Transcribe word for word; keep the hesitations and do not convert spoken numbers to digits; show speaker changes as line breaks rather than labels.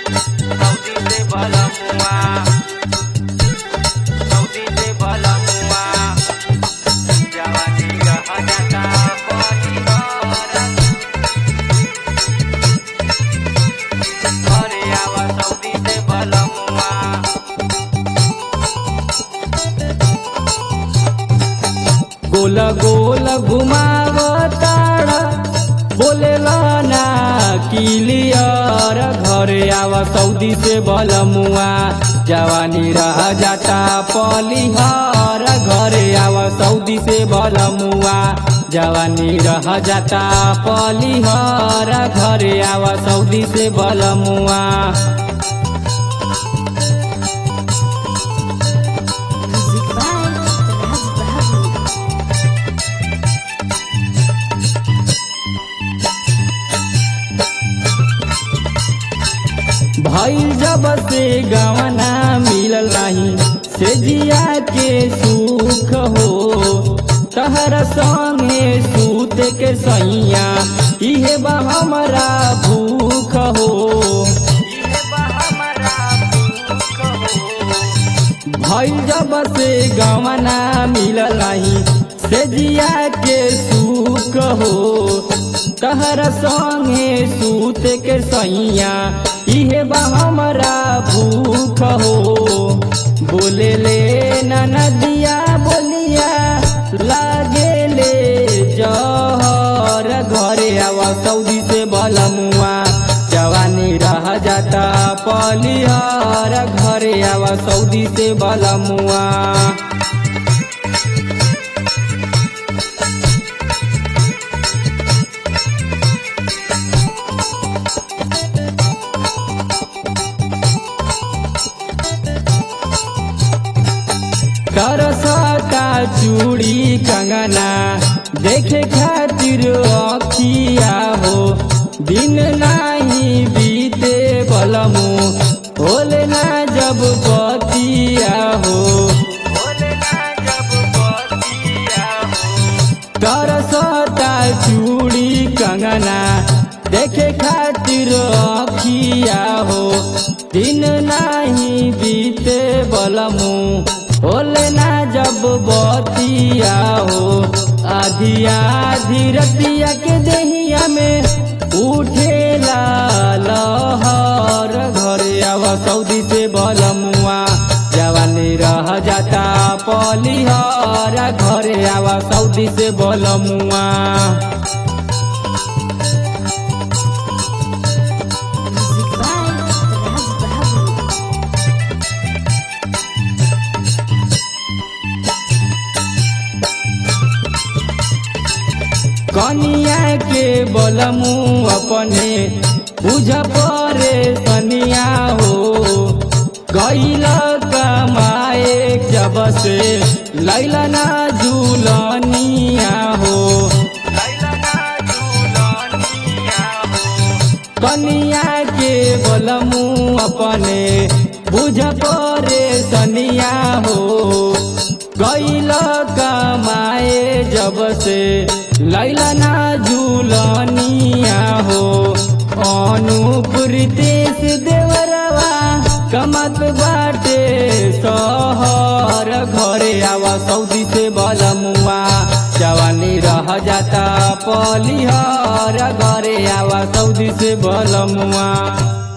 Saudi से बलमुआ Saudi से बलमुआ जवानी रह जाता परिवार घरे आवा सऊदी से बलमुआ गोल गोल घुमावताड़ा बोलेला ना क्लियर घरे आवा सऊदी से बलमुआ जवानी रह जाता पलिहर घरे आवा सऊदी से बलमुआ जवानी रह जाता पलिहर घरे आवा सऊदी से बलमुआ भइल जब से गवना मिलल नहीं से जिया के सुख हो तहर संगे सूते के सैया इहे बा हमरा भूख हो इहे बा हमरा भूख हो भइल जब से गवना मिलल नहीं से जिया के सुख हो तहर संगे सूते के सैया इहे बा हमरा भूख हो बोले ले नदिया बोलिया लागे ले जहर घरे आवा सऊदी से बलमुआ जवानी रह जाता पलिहर घरे आवा सऊदी से बलमुआ तरसता चूड़ी कंगना देखे खातिर अखिया हो दिन नहीं बीते बलमु होले ना जब बतिया हो होले ना जब बतिया हो तरसता चूड़ी कंगना देखे खातिर अखिया हो दिन नहीं बीते बलमु होले ना जब बतिया हो आधी आधी रतिया के देहिया में उठेला लहर घरे आवा सऊदी से बलमुआ जवानी रह जाता पलिहर घरे आवा सऊदी से बलमुआ कनिया के बलमु अपने बुझ परे सनिया हो गईल कमाए जब से लैला ना झूलनिया हो लैला ना झूलनिया हो कनिया के बलमु अपने बुझ परे सनिया हो गईल कमाए जब से लैला ना झूलनिया हो अनुप रितेश देवरवा कमत बाटे सहर घरे आवा सऊदी से बलमुआ जवानी रह जाता पलिहर घरे आवा सऊदी से बलमुआ।